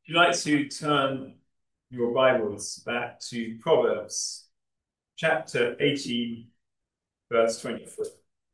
If you'd like to turn your Bibles back to Proverbs chapter 18, verse 24.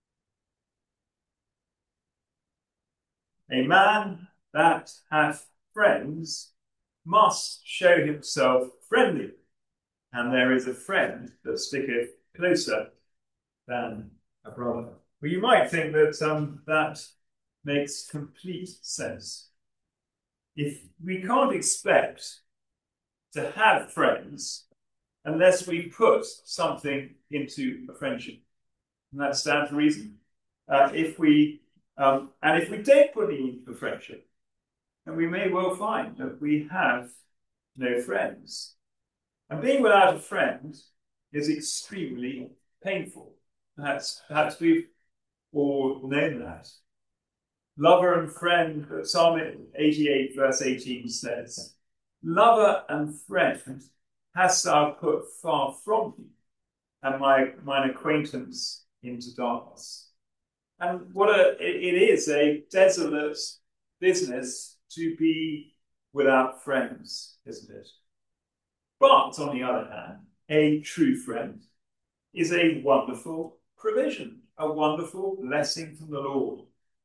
A man that hath friends must show himself friendly, and there is a friend that sticketh closer than a brother. Well, you might think that that makes complete sense. If we can't expect to have friends unless we put something into a friendship. And that stands to reason. If we and if we don't put it into a friendship, then we may well find that we have no friends. And being without a friend is extremely painful. Perhaps we've all known that. Lover and friend, Psalm 88, verse 18 says, Lover and friend hast thou put far from me, and mine acquaintance into darkness. And it is a desolate business to be without friends, isn't it? But on the other hand, a true friend is a wonderful provision, a wonderful blessing from the Lord.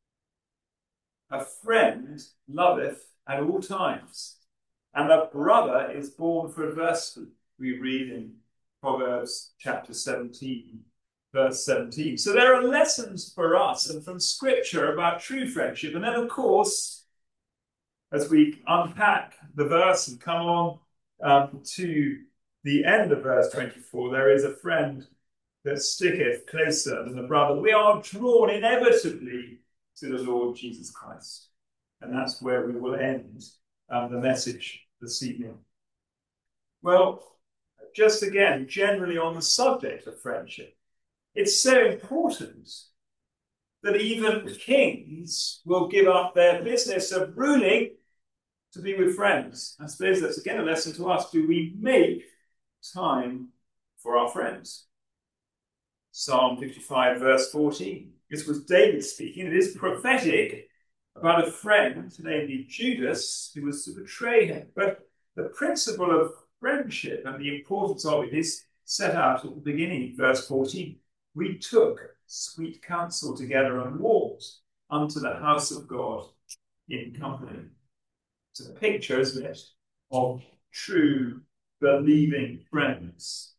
A friend loveth at all times, and a brother is born for adversity. We read in Proverbs chapter 17, verse 17. So there are lessons for us and from Scripture about true friendship. And then, of course, as we unpack the verse and come on to the end of verse 24, there is a friend that sticketh closer than a brother. We are drawn inevitably to the Lord Jesus Christ. And that's where we will end the message this evening. Well, just again, generally on the subject of friendship, it's so important that even kings will give up their business of ruling to be with friends. I suppose that's again a lesson to us. Do we make time for our friends? Psalm 55, verse 14. This was David speaking. It is prophetic about a friend, namely Judas, who was to betray him. But the principle of friendship and the importance of it is set out at the beginning, verse 14. We took sweet counsel together and walked unto the house of God in company. It's a picture, isn't it, of true believing friends.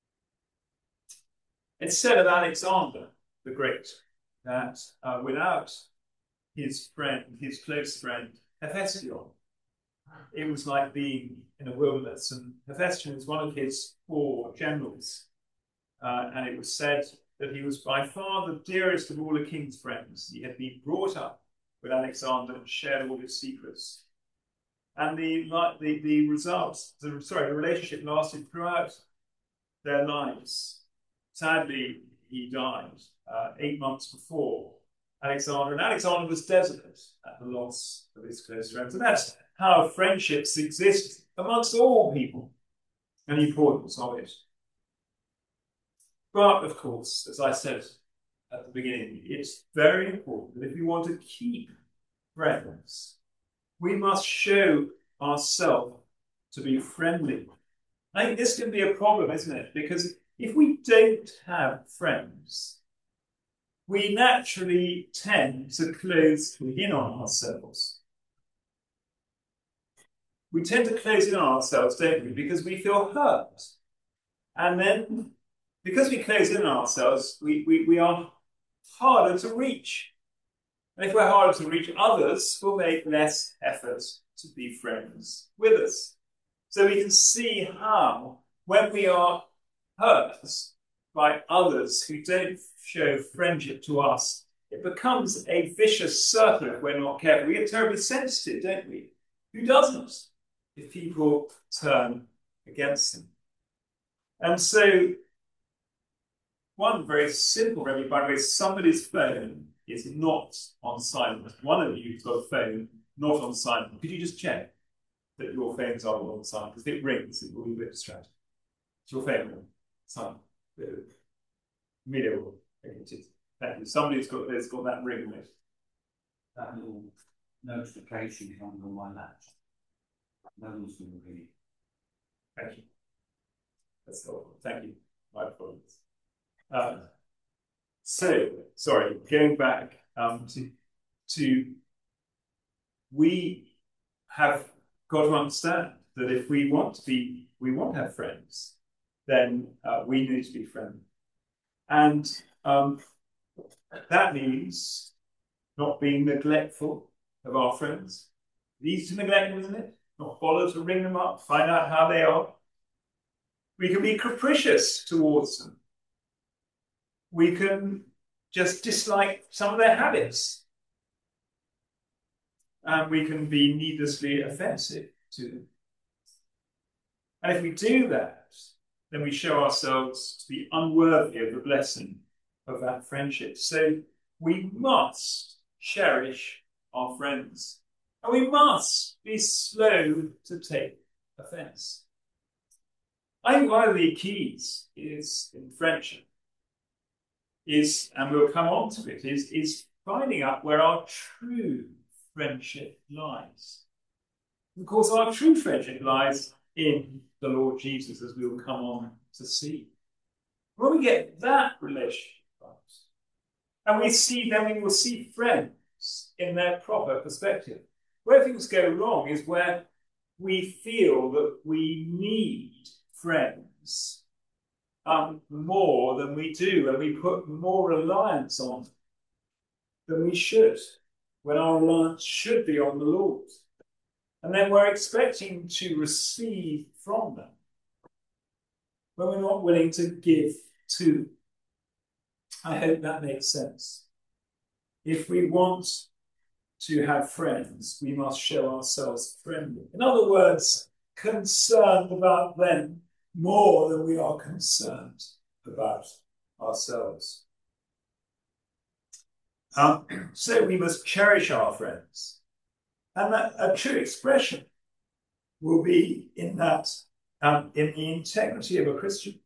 It's said of Alexander the Great that without his friend, his close friend, Hephaestion, it was like being in a wilderness. And Hephaestion was one of his 4 generals. And it was said that he was by far the dearest of all the king's friends. He had been brought up with Alexander and shared all his secrets. And the relationship lasted throughout their lives. Sadly, he died 8 months before Alexander, and Alexander was desolate at the loss of his close friends. And that's how friendships exist amongst all people and the importance of it. But, of course, as I said at the beginning, it's very important that if we want to keep friends, we must show ourselves to be friendly. I think this can be a problem, isn't it? Because if we don't have friends, we naturally tend to close in on ourselves. We tend to close in on ourselves, don't we? Because we feel hurt. And then, because we close in on ourselves, we are harder to reach. And if we're harder to reach, others will make less effort to be friends with us. So we can see how, when we are hurt by others who don't show friendship to us, it becomes a vicious circle if we're not careful. We get terribly sensitive, don't we? Who doesn't, if people turn against them? And so, one very simple remedy, by the way, somebody's phone is not on silent. One of you who's got a phone not on silent. Could you just check that your phones are all on silent? Because if it rings, it will be a bit distracting. Is your phone on silent? Video. Thank you. Somebody's got that ring on it. That little notification comes on my laptop. Thank you. That's helpful. Thank you. My apologies. Sorry, going back to we have got to understand that if we want to have friends, then we need to be friendly. And that means not being neglectful of our friends. It's easy to neglect them, isn't it? Not bother to ring them up, find out how they are. We can be capricious towards them. We can just dislike some of their habits. And we can be needlessly offensive to them. And if we do that, then we show ourselves to be unworthy of the blessing of that friendship. So we must cherish our friends. And we must be slow to take offense. I think one of the keys is in friendship and we'll come on to it, is finding out where our true friendship lies. Of course, our true friendship lies in the Lord Jesus, as we will come on to see. When we get that relationship right, and then we will see friends in their proper perspective. Where things go wrong is where we feel that we need friends more than we do, and we put more reliance on them than we should, when our reliance should be on the Lord. And then we're expecting to receive from them when we're not willing to give to them. I hope that makes sense. If we want to have friends, we must show ourselves friendly. In other words, concerned about them more than we are concerned about ourselves. So we must cherish our friends. And that a true expression will be in that, in the integrity of a Christian,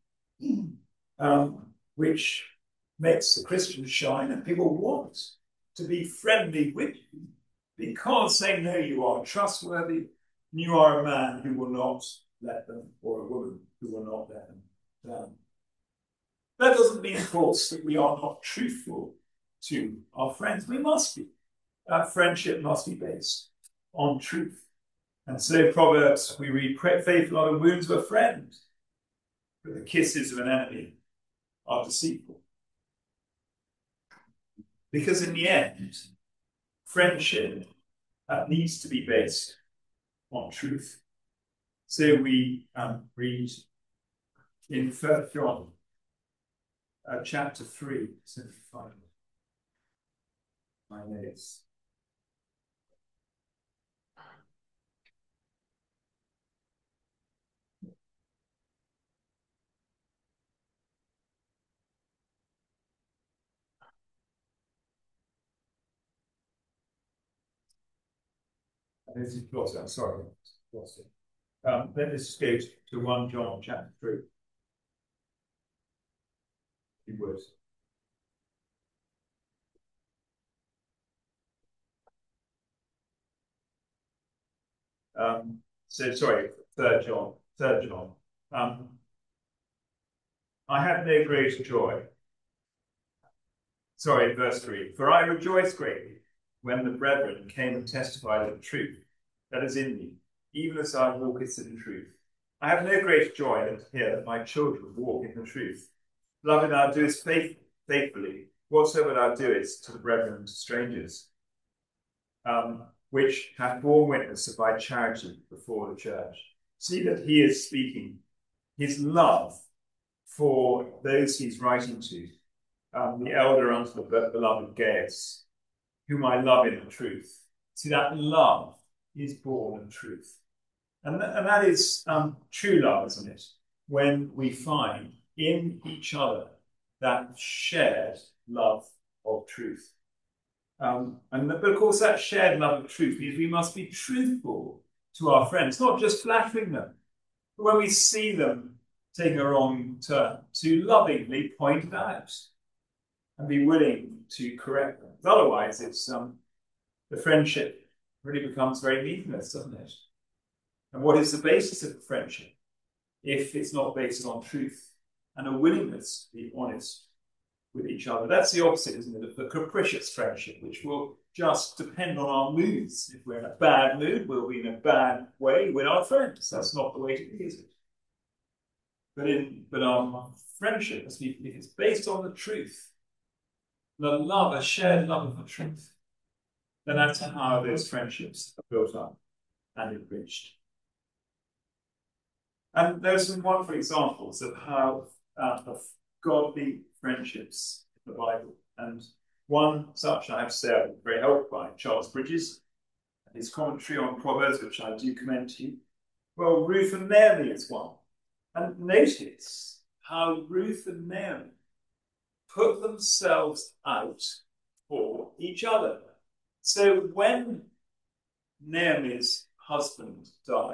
which makes the Christian shine, and people want to be friendly with you because they know you are trustworthy, and you are a man who will not let them, or a woman who will not let them down. That doesn't mean, of course, that we are not truthful to our friends. We must be. Our friendship must be based on truth. And so Proverbs, we read, faithful are the wounds of a friend, but the kisses of an enemy are deceitful. Because in the end, friendship needs to be based on truth. So we read in 1 John chapter 3, 75. My notes. This is lost. I'm sorry, lost it. Let us go to 1 John chapter 3. If you would. Sorry, 3 John. 3 John. I have no great joy. Sorry, verse 3. For I rejoice greatly when the brethren came and testified of the truth that is in me, even as I walketh in the truth. I have no greater joy than to hear that my children walk in the truth. Beloved, thou doest faithfully whatsoever thou doest to the brethren and to strangers, which hath borne witness of thy charity before the church. See that he is speaking his love for those he's writing to, the elder unto the beloved Gaius, whom I love in the truth. See, that love is born of truth. And that is true love, isn't it? When we find in each other that shared love of truth. But of course, that shared love of truth means we must be truthful to our friends, not just flattering them, but when we see them taking a wrong turn, to lovingly point it out and be willing to correct them. Otherwise, it's the friendship really becomes very meaningless, doesn't it? And what is the basis of a friendship if it's not based on truth and a willingness to be honest with each other? That's the opposite, isn't it, of the capricious friendship, which will just depend on our moods. If we're in a bad mood, we'll be in a bad way with our friends. That's not the way to be, is it? But our friendship must be, if it's based on the truth, the love, a shared love of the truth, then that's how those friendships are built up and enriched. And there's some wonderful examples of how of godly friendships in the Bible. And one such, I have to say, I'm very helped by Charles Bridges and his commentary on Proverbs, which I do commend to you. Well, Ruth and Naomi is one. And notice how Ruth and Naomi put themselves out for each other. So when Naomi's husband died,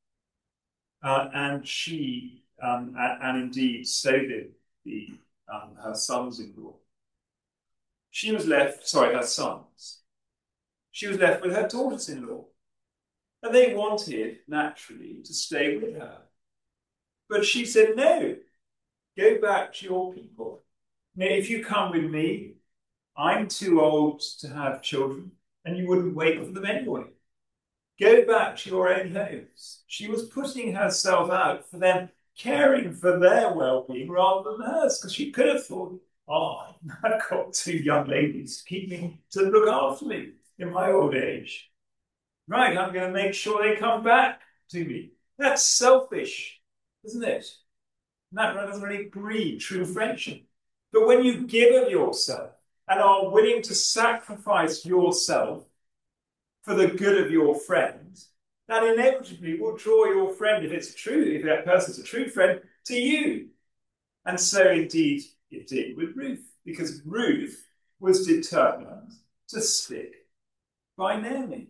and she, and indeed so did her sons-in-law, she was left, sorry, her sons, she was left with her daughters-in-law. And they wanted, naturally, to stay with her. But she said, no, go back to your people. Now, if you come with me, I'm too old to have children, and you wouldn't wait for them anyway. Go back to your own homes. She was putting herself out for them, caring for their well-being rather than hers, because she could have thought, oh, I've got two young ladies to look after me in my old age. Right, I'm going to make sure they come back to me. That's selfish, isn't it? And that doesn't really breed true friendship. But when you give of yourself and are willing to sacrifice yourself for the good of your friend, that inevitably will draw your friend, if that person's a true friend, to you. And so indeed it did with Ruth, because Ruth was determined to stick by Naomi.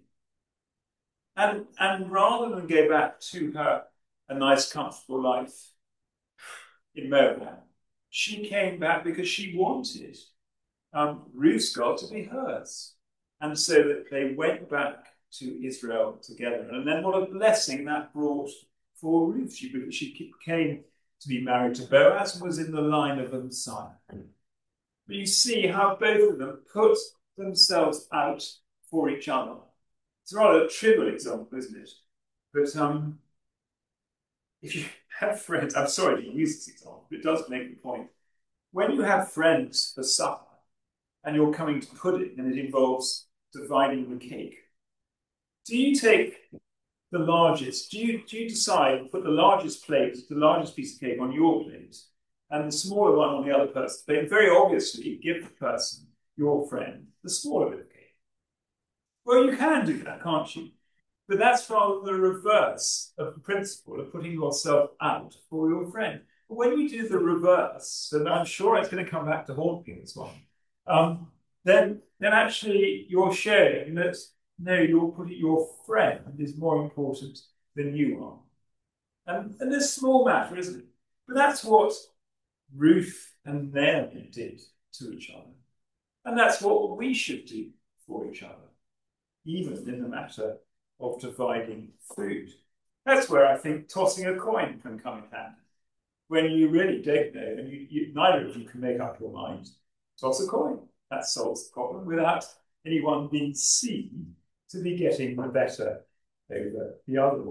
And rather than go back to a nice, comfortable life in Moab, she came back because she wanted Ruth's God to be hers. And so that they went back to Israel together. And then what a blessing that brought for Ruth. She came to be married to Boaz and was in the line of the Messiah. But you see how both of them put themselves out for each other. It's a rather trivial example, isn't it? But if you have friends, I'm sorry to use this example, but it does make the point. When you have friends for supper and you're coming to pudding and it involves dividing the cake, do you take the largest, do you decide to put the largest plate, the largest piece of cake on your plate and the smaller one on the other person's plate? And very obviously give the person, your friend, the smaller bit of cake. Well, you can do that, can't you? But that's rather the reverse of the principle of putting yourself out for your friend. But when you do the reverse, and I'm sure it's going to come back to haunt you this one, then actually you're sharing that, no, your friend is more important than you are. And this small matter, isn't it? But that's what Ruth and Naomi did to each other. And that's what we should do for each other, even in the matter of dividing food. That's where I think tossing a coin can come in handy. When you really don't know, and neither of you can make up your mind, toss a coin. That solves the problem without anyone being seen to be getting the better over the other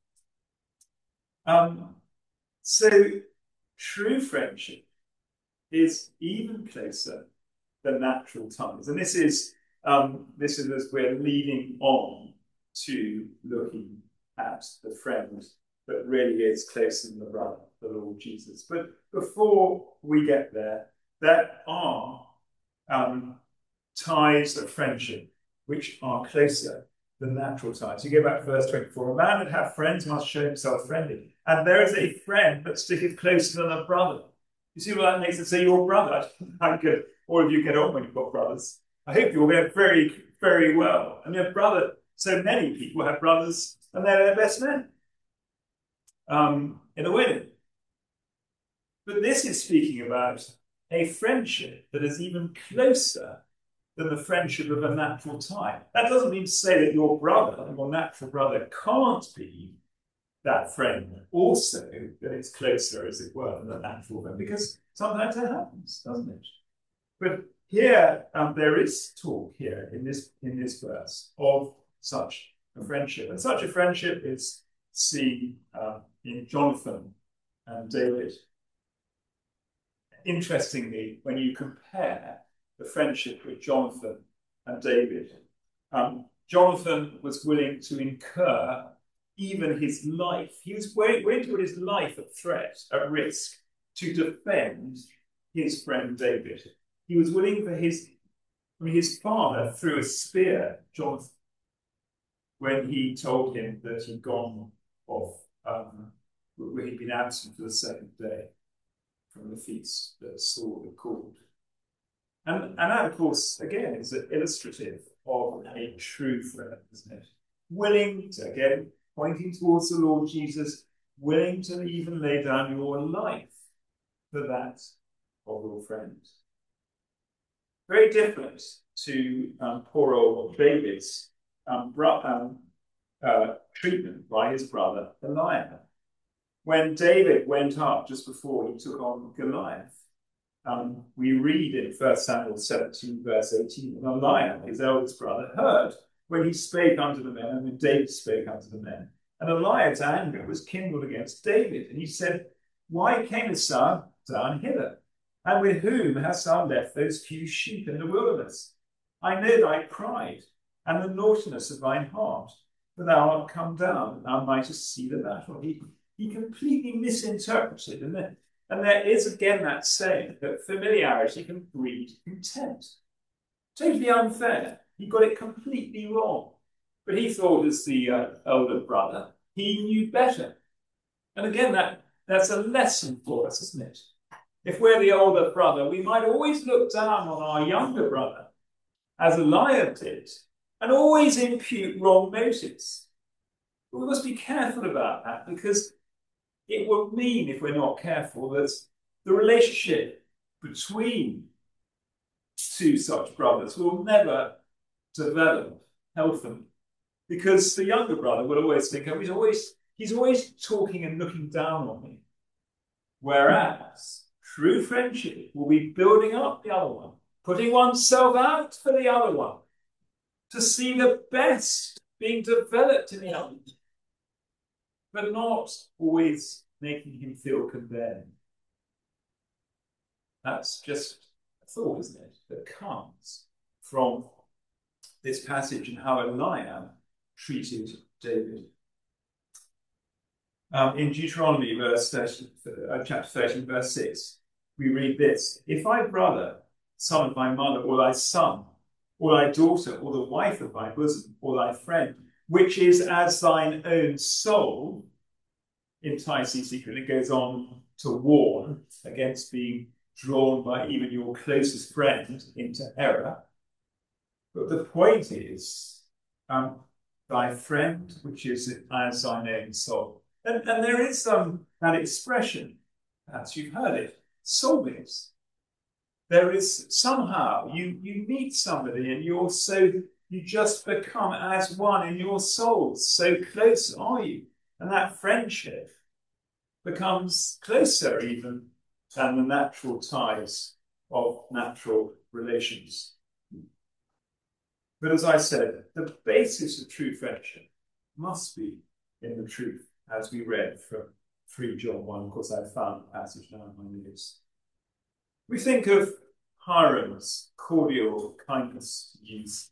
one. So true friendship is even closer than natural ties. And this is as we're leading on to looking at the friend that really is closer than the brother, the Lord Jesus. But before we get there, there are ties of friendship which are closer than natural ties. You go back to verse 24. A man that hath friends must show himself friendly. And there is a friend that sticketh closer than a brother. You see what that makes it say your brother? How good all of you get on when you've got brothers. I hope you all get very, very well. And your brother, so many people have brothers and they're their best men in a wedding. But this is speaking about a friendship that is even closer than the friendship of a natural tie. That doesn't mean to say that your brother, your natural brother, can't be that friend also that it's closer, as it were, than a natural friend, because sometimes that happens, doesn't it? But here, there is talk here in this verse of such a friendship, and such a friendship is seen in Jonathan and David. Interestingly, when you compare the friendship with Jonathan and David, Jonathan was willing to incur even his life. He was willing to put his life at threat, at risk, to defend his friend David. He was willing for his father threw a spear at Jonathan when he told him that he'd gone off, where he'd been absent for the second day from the feast that Saul had called. And that, of course, again, is illustrative of a true friend, isn't it? Willing to, again, pointing towards the Lord Jesus, willing to even lay down your life for that of your friend. Very different to poor old David's treatment by his brother Eliab. When David went up just before he took on Goliath, we read in 1 Samuel 17, verse 18, and Eliab, his eldest brother, heard when he spake unto the men, and when David spake unto the men. And Eliab's anger was kindled against David, and he said, Why camest thou down hither? And with whom hast thou left those few sheep in the wilderness? I know thy pride, and the naughtiness of thine heart, for thou art come down, that thou mightest see the battle. He completely misinterpreted, and there is again that saying that familiarity can breed contempt. Totally unfair. He got it completely wrong. But he thought, as the elder brother, he knew better. And again, that's a lesson for us, isn't it? If we're the older brother, we might always look down on our younger brother, as Eliab did, and always impute wrong motives. But we must be careful about that, because it will mean, if we're not careful, that the relationship between two such brothers will never develop healthily. Because the younger brother will always think, oh, he's always talking and looking down on me. Whereas true friendship will be building up the other one, putting oneself out for the other one, to see the best being developed in the other, but not always making him feel condemned. That's just a thought, isn't it, that comes from this passage and how Eliab treated David. In Deuteronomy chapter 13, verse 6, we read this: If thy brother, son of thy mother, or thy son, or thy daughter, or the wife of thy bosom, or thy friend, which is as thine own soul, entice thee secretly, it goes on to warn against being drawn by even your closest friend into error. But the point is, thy friend, which is as thine own soul. And there is that expression, perhaps you've heard it, soulmates. There is somehow, you meet somebody and you just become as one in your soul. So close are you. And that friendship becomes closer even than the natural ties of natural relations. But as I said, the basis of true friendship must be in the truth, as we read from 3 John 1. Of course, I've found the passage now in my notes. We think of Hiram's cordial kindness, to use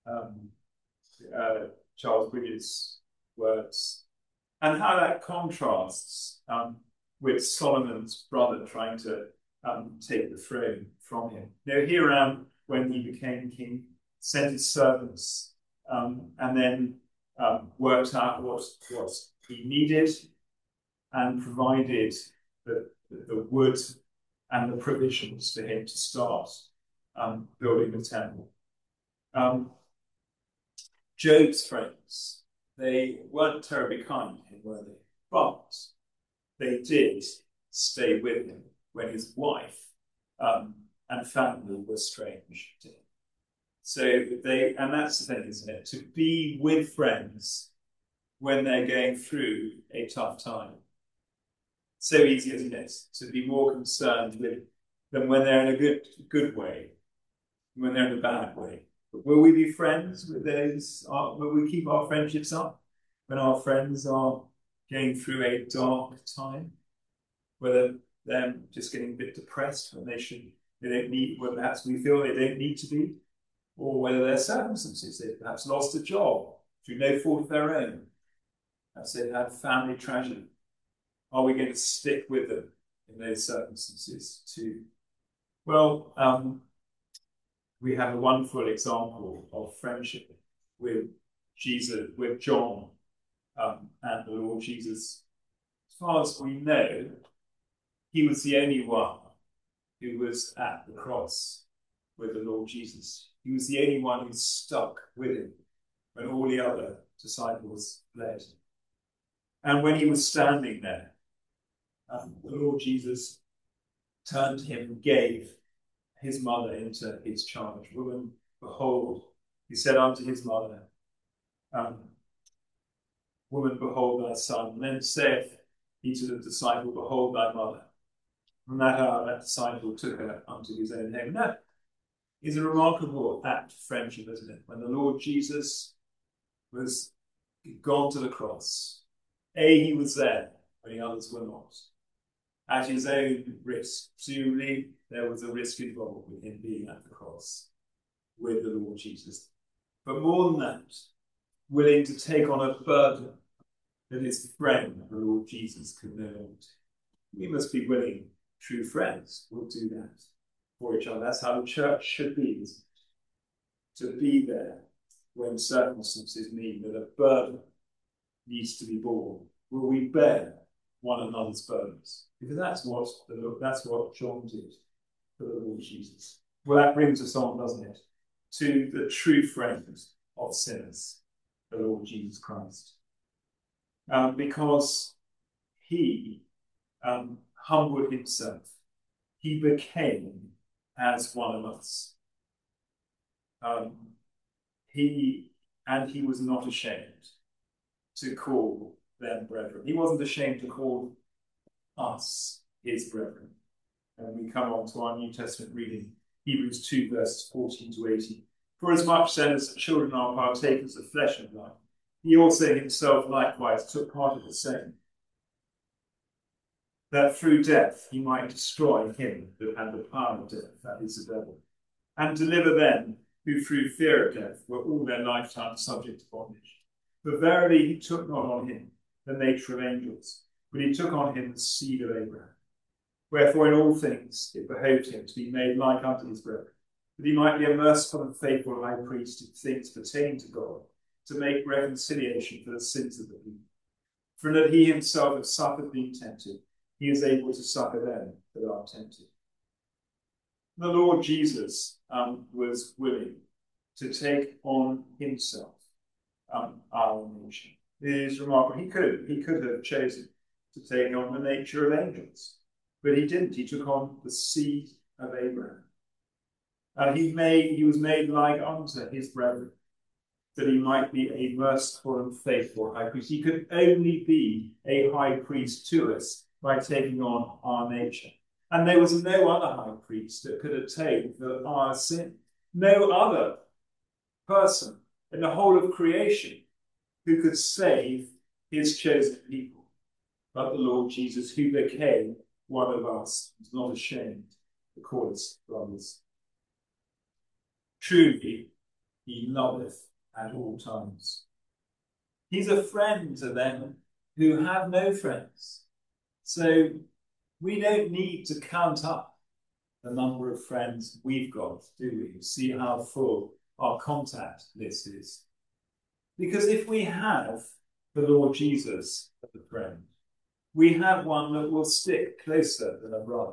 Charles Bridges' words, and how that contrasts with Solomon's brother trying to take the throne from him. Hiram, when he became king, sent his servants and then worked out what he needed and provided the wood and the provisions for him to start building the temple. Job's friends, they weren't terribly kind to him, were they? But they did stay with him when his wife and family were strange to him. So and that's the thing, isn't it? To be with friends when they're going through a tough time. So easy, isn't it, to be more concerned with them when they're in a good way, when they're in a bad way. But will we be friends with those? Will we keep our friendships up when our friends are going through a dark time? Whether they're just getting a bit depressed when they don't need, whether perhaps we feel they don't need to be, or whether their circumstances, they've perhaps lost a job through no fault of their own. Perhaps they've had family tragedy. Are we going to stick with them in those circumstances too? Well, we have a wonderful example of friendship with Jesus, with John and the Lord Jesus. As far as we know, he was the only one who was at the cross with the Lord Jesus. He was the only one who stuck with him when all the other disciples fled. And when he was standing there, the Lord Jesus turned to him and gave his mother into his charge. Woman, behold, he said unto his mother, woman, behold thy son. And then saith he to the disciple, behold thy mother. From that hour, that disciple took her unto his own home. That is a remarkable act of friendship, isn't it? When the Lord Jesus was gone to the cross, he was there when the others were not. At his own risk. Presumably, there was a risk involved with him being at the cross with the Lord Jesus. But more than that, willing to take on a burden that his friend, the Lord Jesus, could no longer take. We must be willing, true friends will do that for each other. That's how the church should be, isn't it? To be there when circumstances mean that a burden needs to be borne. Will we bear one another's burdens? Because that's what John did for the Lord Jesus. Well, that brings us on, doesn't it, to the true friend of sinners, the Lord Jesus Christ. Because he humbled himself. He became as one of us. He was not ashamed to call them brethren. He wasn't ashamed to call us his brethren. And we come on to our New Testament reading, Hebrews 2, verses 14 to 18. For as much then as children are partakers of flesh and blood, he also himself likewise took part of the same, that through death he might destroy him that had the power of death, that is the devil, and deliver them who through fear of death were all their lifetime subject to bondage. For verily he took not on him the nature of angels, but he took on him the seed of Abraham. Wherefore in all things it behoved him to be made like unto his brethren, that he might be a merciful and faithful high priest in things pertaining to God, to make reconciliation for the sins of the people. For that he himself had suffered being tempted, he is able to succor them that are tempted. The Lord Jesus was willing to take on himself our nature. It is remarkable. He could have chosen to take on the nature of angels, but he didn't. He took on the seed of Abraham. He was made like unto his brethren, that he might be a merciful and faithful high priest. He could only be a high priest to us by taking on our nature. And there was no other high priest that could atone for our sin. No other person in the whole of creation who could save his chosen people, but the Lord Jesus, who became one of us, was not ashamed to call us brothers. Truly, he loveth at all times. He's a friend to them who have no friends. So we don't need to count up the number of friends we've got, do we? See how full our contact list is. Because if we have the Lord Jesus as a friend, we have one that will stick closer than a brother.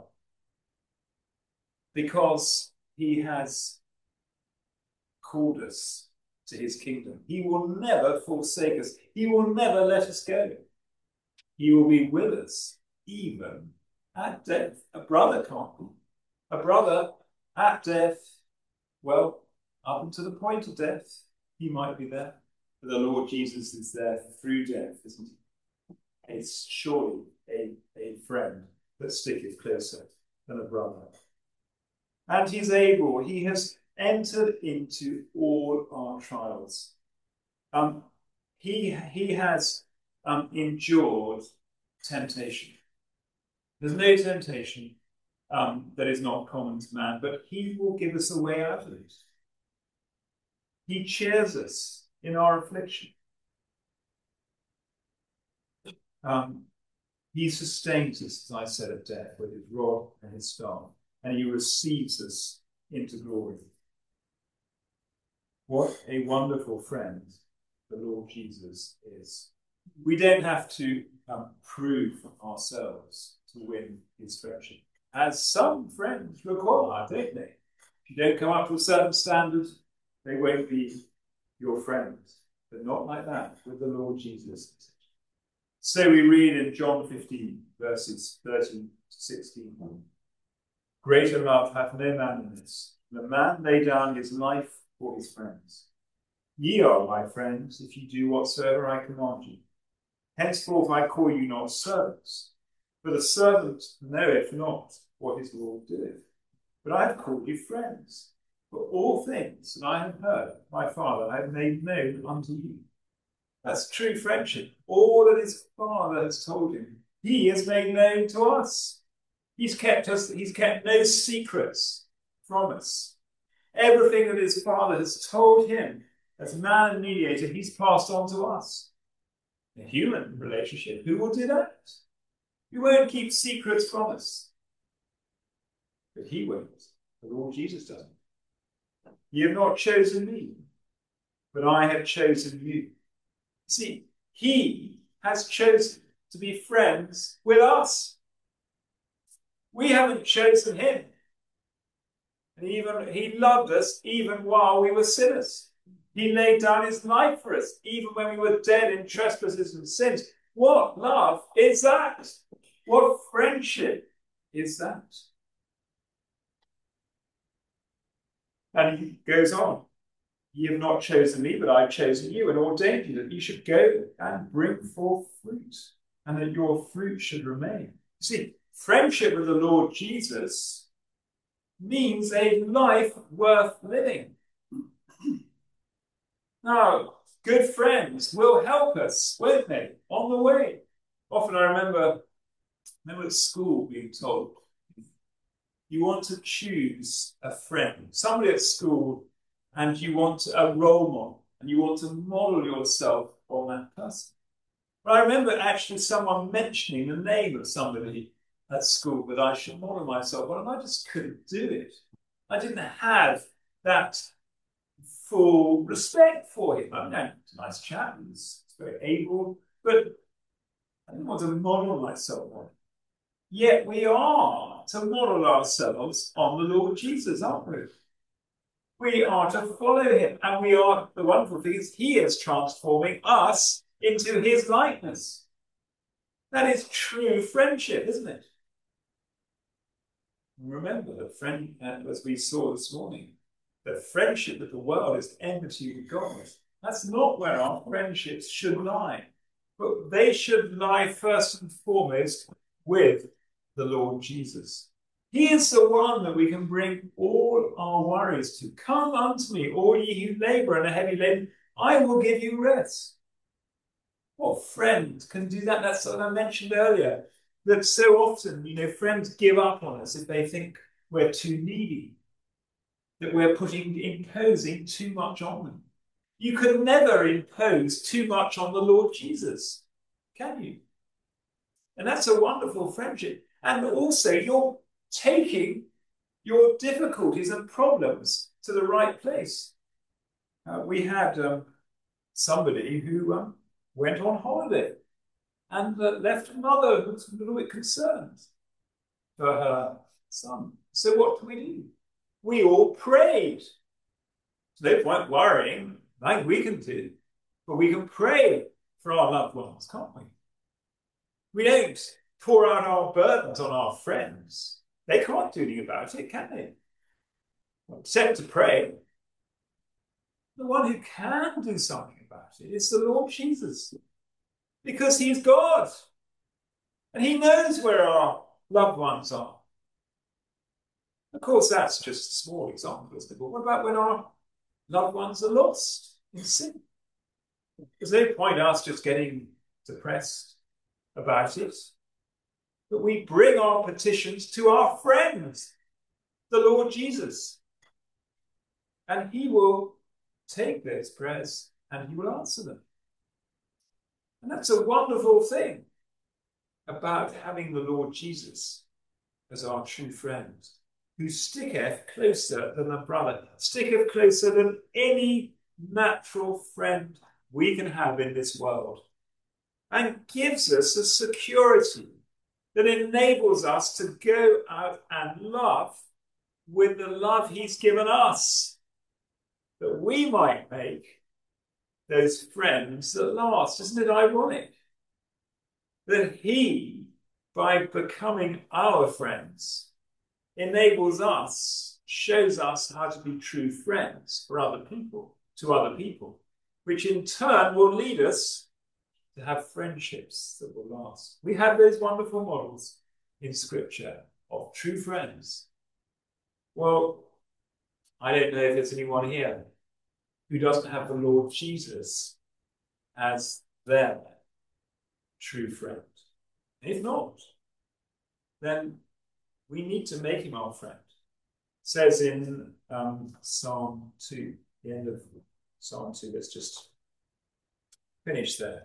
Because he has called us to his kingdom. He will never forsake us. He will never let us go. He will be with us, even at death. A brother can't be. A brother at death, well, up until the point of death, he might be there. But the Lord Jesus is there through death, isn't he? It's surely a friend that sticketh closer than a brother. And he's able, he has entered into all our trials. He has endured temptation. There's no temptation that is not common to man, but he will give us a way out of it. He cheers us in our affliction. He sustains us, as I said, at death with his rod and his staff, and he receives us into glory. What a wonderful friend the Lord Jesus is. We don't have to prove ourselves to win his friendship, as some friends require, don't they? If you don't come up to a certain standard, they won't be your friends. But not like that with the Lord Jesus. So we read in John 15, verses 13 to 16. Greater love hath no man than this, and a man lay down his life for his friends. Ye are my friends, if you do whatsoever I command you. Henceforth I call you not servants, for the servant knoweth not what his Lord doeth. But I have called you friends, for all things that I have heard my Father I have made known unto you. That's true friendship. All that his Father has told him, he has made known to us. He's kept no secrets from us. Everything that his Father has told him as man and mediator, he's passed on to us. A human relationship, who will do that? He won't keep secrets from us. But he won't. The Lord Jesus doesn't. You have not chosen me, but I have chosen you. See, he has chosen to be friends with us. We haven't chosen him. And he loved us even while we were sinners. He laid down his life for us, even when we were dead in trespasses and sins. What love is that? What friendship is that? And he goes on. Ye have not chosen me, but I have chosen you and ordained you that you should go and bring forth fruit, and that your fruit should remain. You see, friendship with the Lord Jesus means a life worth living. Now, good friends will help us, won't they, on the way? Often I remember at school being told, you want to choose a friend, somebody at school, and you want a role model, and you want to model yourself on that person. But I remember actually someone mentioning the name of somebody at school that I should model myself on, and I just couldn't do it. I didn't have that full respect for him. I mean, he's a nice chap, he's very able, but I didn't want to model myself on him. Yet we are to model ourselves on the Lord Jesus, aren't we? We are to follow him, and the wonderful thing is he is transforming us into his likeness. That is true friendship, isn't it? Remember that friend, as we saw this morning, that friendship with the world is enmity with God. That's not where our friendships should lie, but they should lie first and foremost with the Lord Jesus. He is the one that we can bring all our worries to. Come unto me, all ye who labour and are heavy laden, I will give you rest. What friend can do that? That's what I mentioned earlier. That so often, friends give up on us if they think we're too needy, that we're imposing too much on them. You could never impose too much on the Lord Jesus, can you? And that's a wonderful friendship. And also, you're taking your difficulties and problems to the right place. We had somebody who went on holiday and left a mother who was a little bit concerned for her son. So what do? We all prayed. So they weren't worrying like we can do, but we can pray for our loved ones, can't we? We don't pour out our burdens on our friends. They can't do anything about it, can they? Except to pray. The one who can do something about it is the Lord Jesus, because he's God. And he knows where our loved ones are. Of course, that's just a small example, isn't it? But what about when our loved ones are lost in sin? There's no point us just getting depressed about it. But we bring our petitions to our friend, the Lord Jesus. And he will take those prayers and he will answer them. And that's a wonderful thing about having the Lord Jesus as our true friend, who sticketh closer than a brother, sticketh closer than any natural friend we can have in this world, and gives us a security that enables us to go out and love with the love he's given us, that we might make those friends that last. Isn't it ironic that he, by becoming our friends, enables us, shows us how to be true friends for other people, to other people, which in turn will lead us to have friendships that will last. We have those wonderful models in Scripture of true friends. Well, I don't know if there's anyone here who doesn't have the Lord Jesus as their true friend. If not, then we need to make him our friend. It says in Psalm 2, the end of Psalm 2, let's just finish there.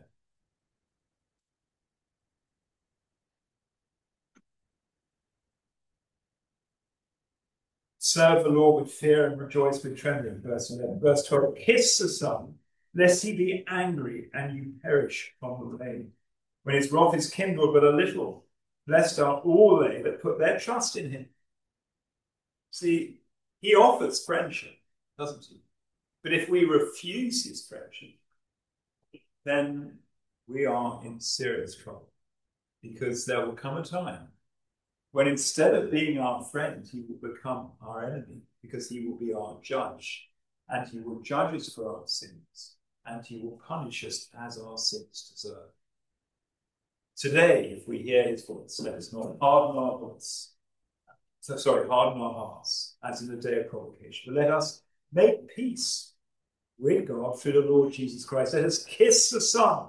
Serve the Lord with fear and rejoice with trembling, verse 11. Verse 12, kiss the Son, lest he be angry and you perish from the flame. When his wrath is kindled but a little, blessed are all they that put their trust in him. See, he offers friendship, doesn't he? But if we refuse his friendship, then we are in serious trouble, because there will come a time when instead of being our friend, he will become our enemy, because he will be our judge, and he will judge us for our sins, and he will punish us as our sins deserve. Today, if we hear his voice, let us not harden our hearts, harden our hearts, as in the day of provocation, but let us make peace with God through the Lord Jesus Christ. Let us kiss the Son,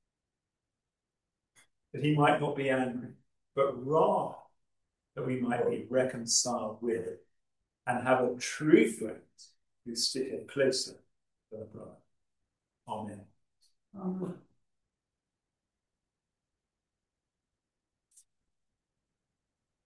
that he might not be angry, but rather that we might be reconciled with and have a true friend who sticketh closer than a brother. Amen.